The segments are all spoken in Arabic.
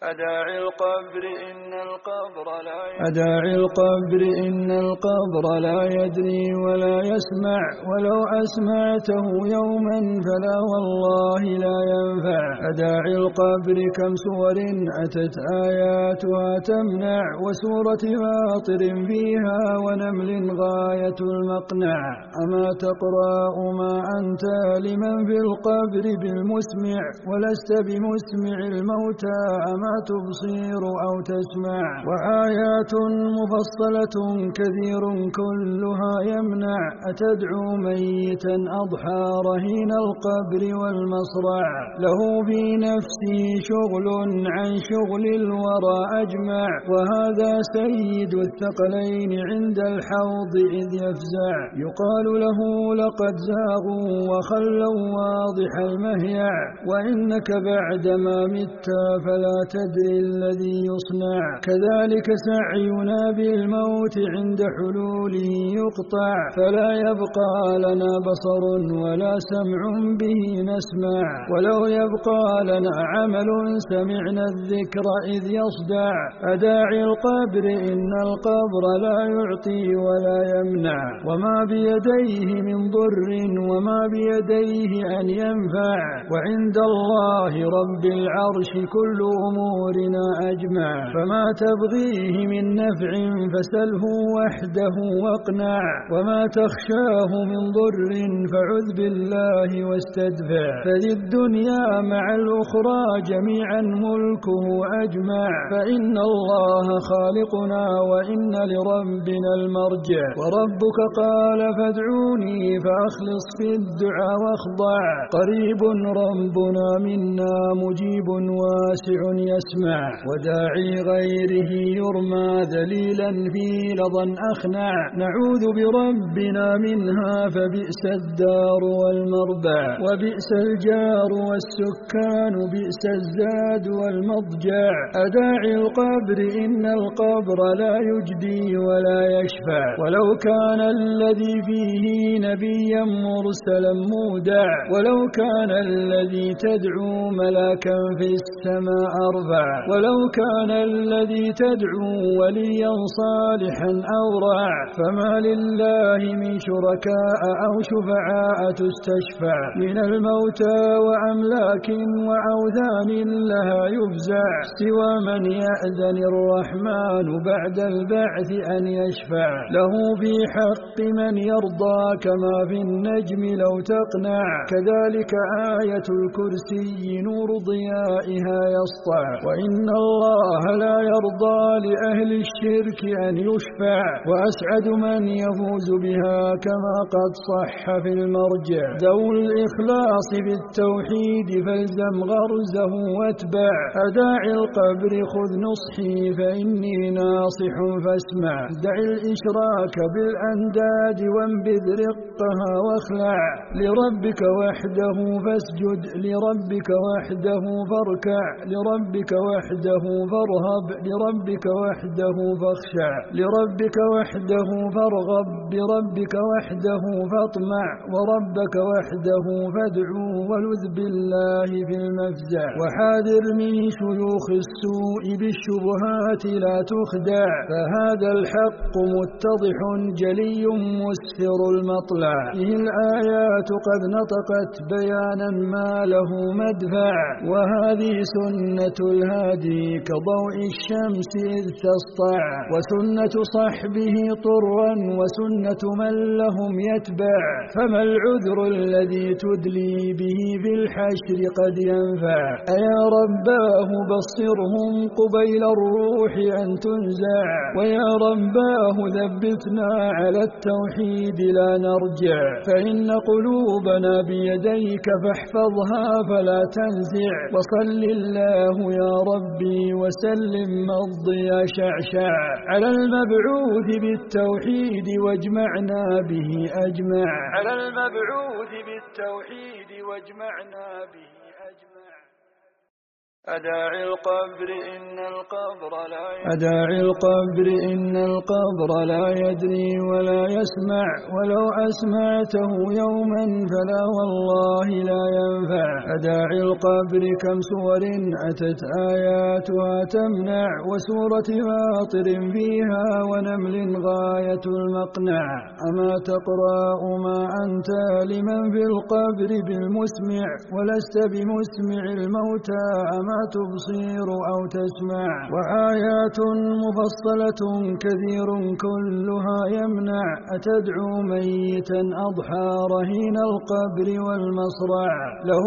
أداعي القبر إن القبر لا يدري ولا يسمع، ولو أسمعته يوما فلا والله لا ينفع. أداعي القبر كم سور أتت آياتها تمنع، وسورة فاطر فيها ونمل غاية المقنع. أما تقرأ ما أنت لمن في القبر بالمسمع، ولست بمسمع الموتى أما تبصير أو تسمع. وآيات مفصلة كثير كلها يمنع، أتدعو ميتا أضحى رهين القبر والمصرع. له في نفسه شغل عن شغل الورى أجمع، وهذا سيد الثقلين عند الحوض إذ يفزع. يقال له لقد زاغوا وخلوا واضح المهيع، وإنك بعدما مت فلا تدري الذي يصنع. كذلك سعينا بالموت عند حلوله يقطع، فلا يبقى لنا بصر ولا سمع به نسمع. ولو يبقى لنا عمل سمعنا الذكر إذ يصدع. أداعي القبر إن القبر لا يعطي ولا يمنع، وما بيديه من ضر وما بيديه أن ينفع. وعند الله رب العرش كل أمورنا أجمع، فما تبغيه من نفع فسله وحده واقنع. وما تخشاه من ضر فعذ بالله واستدفع. فذي الدنيا مع الأخرى جميعا ملكه أجمع، فإن الله خالقنا وإن لربنا المرجع. وربك قال فادعوني فأخلص في الدعاء واخضع. قريب ربنا منا مجيب واسع يسمع، وداعي غيره يرمى ذليلا في لظى أخنع. نعوذ بربنا منها فبئس الدار والمربع، وبئس الجار والسكان بئس الزاد والمضجع. أداعي القبر إن القبر لا يجدي ولا يشفع، ولو كان الذي فيه نبيا مرسلا مودع. ولو كان الذي تدعو ملاكا في السماء أرفع، ولو كان الذي تدعو وليا صالحا أورع. فما لله من شركاء أو شفعاء تستشفع، من الموتى وأملاك وأوثان لها يفزع. سوى من يأذن الرحمن بعد البعث أن يشفع له في حق من يرضى، كما في النجم لو تقنع. كذلك آية الكرسي نور ضيائها يسطع، وإن الله لا يرضى لأهل الشرك أن يشفع. وأسعد من يفوز بها كما قد صح في المرجع. ذو الإخلاص بالتوحيد فالزم غرزه واتبع. أداعي القبر خذ نصحي فإني ناصح فاسمع. دع الإشراك بالأنداد وانبذ رقها واخلع. لربك وحده فاسجد، لربك وحده فاركع، لربك وحده فارهب، لربك وحده فاخشع، لربك وحده فارغب، بربك وحده فاطمع. وربك وحده فادعو ولذ بالله في المفزع. وحاذر من شيوخ السوء بالشبهات لا تخدع، فهذا الحق متضح جلي مسفر المطلع. به الآيات قد نطقت بيانا ما له مدفع، وهذه سنة الهادي كضوء الشمس إذ تسطع. وسنة صحبه طرا وسنة من لهم يتبع. فما العذر الذي تدلي به بالحشر قد ينفع. أيا رباه بصرهم قبيل الروح أن تنزع، ويا رباه ثبتنا على التوحيد لا نرجع. فإن قلوبنا بيديك فاحفظها فلا تنزع. وصل الله يا ربي وسلم مضي شعشع على المبعوث بالتوحيد واجمعنا به أجمع. على المبعوث بالتوحيد واجمعنا به أجمع. أداعي القبر إن القبر لا يدري ولا يسمع ولو أسمعته يوما فلا والله لا ينفع. أداعي القبر كم سور أتت آياتها تمنع وسورة فاطر فيها ونمل غاية المقنع. أما تقرأ ما أنت لمن في القبر بالمسمع ولست بمسمع الموتى ما تبصير أو تسمع. وآيات مفصلة كثير كلها يمنع. أتدعو ميتا أضحى رهين القبر والمصرع له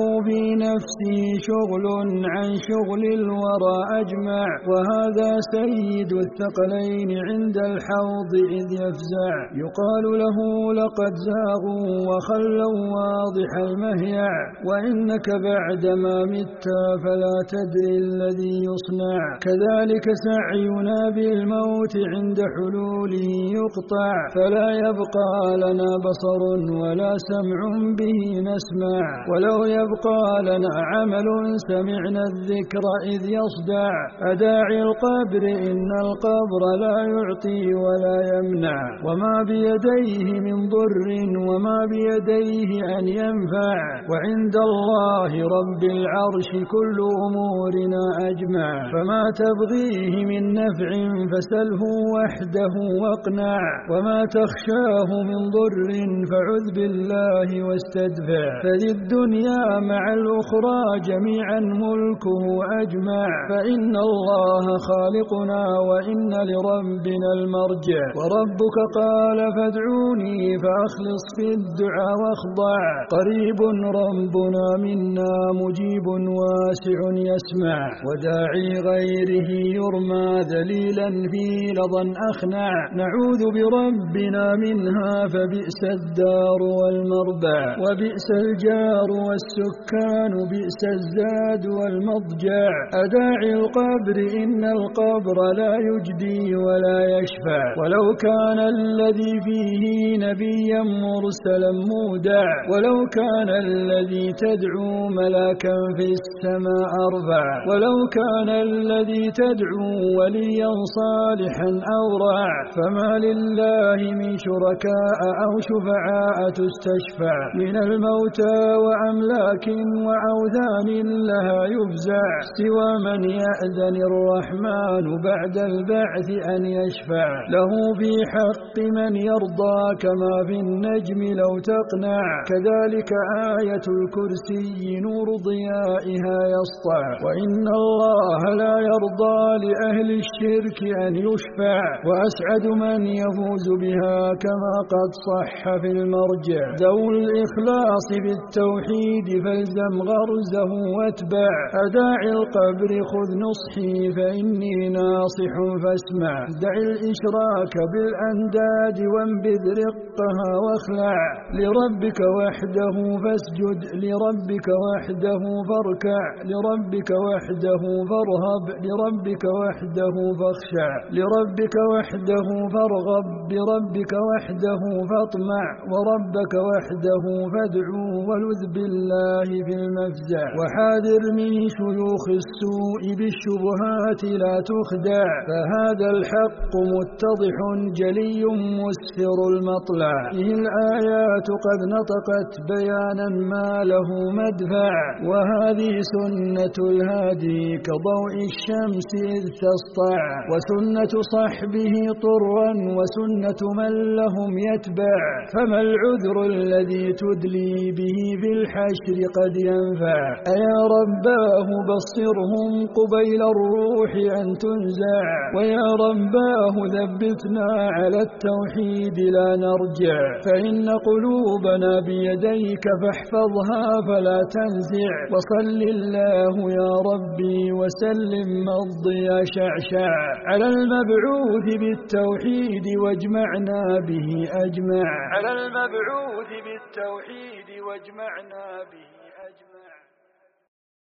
بنفسه شغل عن شغل الورى أجمع. وهذا سيد الثقلين عند الحوض إذ يفزع. يقال له لقد زاغوا وخلوا واضح المهيع وإنك بعدما مت فلا تدري الذي يصنع. كذلك سعينا بالموت عند حلوله يقطع فلا يبقى لنا بصر ولا سمع به نسمع. ولو يبقى لنا عمل سمعنا الذكر إذ يصدع. أداعي القبر إن القبر لا يعطي ولا يمنع. وما بيديه من ضر وما بيديه أن ينفع. وعند الله رب العرش كل أمورنا أجمع. فما تبغيه من نفع فسله وحده واقنع. وما تخشاه من ضر فعذ بالله واستدفع. فذي الدنيا مع الأخرى جميعا ملكه أجمع. فإن الله خالقنا وإن لربنا المرجع. وربك قال فادعوني فأخلص في الدعاء واخضع. قريب ربنا منا مجيب واسع يسمع. وداعي غيره يرمى ذليلا في لظى أخنع. نعوذ بربنا منها فبئس الدار والمربع. وبئس الجار والسكان بئس الزاد والمضجع. أداعي القبر إن القبر لا يجدي ولا يشفع. ولو كان الذي فيه نبيا مرسلا مودع. ولو كان الذي تدعو ملاكا في السماء أرفع. ولو كان الذي تدعو وليا صالحا أورع. فما لله من شركاء أو شفعاء تستشفع. من الموتى وأملاك وأوثان لها يفزع. سوى من يأذن الرحمن بعد البعث أن يشفع. له في حق من يرضى كما في النجم لو تقنع. كذلك آية الكرسي نور ضيائها يسطع. وإن الله لا يرضى لأهل الشرك أن يشفع. وأسعد من يفوز بها كما قد صح في المرجع. ذو الإخلاص بالتوحيد فالزم غرزه واتبع. أداعي القبر خذ نصحي فإني ناصح فاسمع. دع الإشراك بالأنداد وانبذ رقها واخلع. لربك وحده فاسجد لربك وحده فاركع. لربك وحده فارهب لربك وحده فاخشع. لربك وحده فارغب بربك وحده فاطمع. وربك وحده فادعو ولذ بالله في المفزع. وحاذر من شيوخ السوء بالشبهات لا تخدع. فهذا الحق متضح جلي مسفر المطلع. فيه الآيات قد نطقت بيانا ما له مدفع. وهذه سنة الهادي كضوء الشمس إذ تسطع. وسنة صحبه طرا وسنة من لهم يتبع. فما العذر الذي تدلي به في الحشر قد ينفع. أيا رباه بصرهم قبيل الروح أن تنزع. ويا رباه ثبتنا على التوحيد لا نرجع. فإن قلوبنا بيديك فاحفظها فلا تنزع. وصل الله يا ربي وسلم مضي شعشع. على المبعوث بالتوحيد واجمعنا به أجمع. على المبعوث بالتوحيد واجمعنا به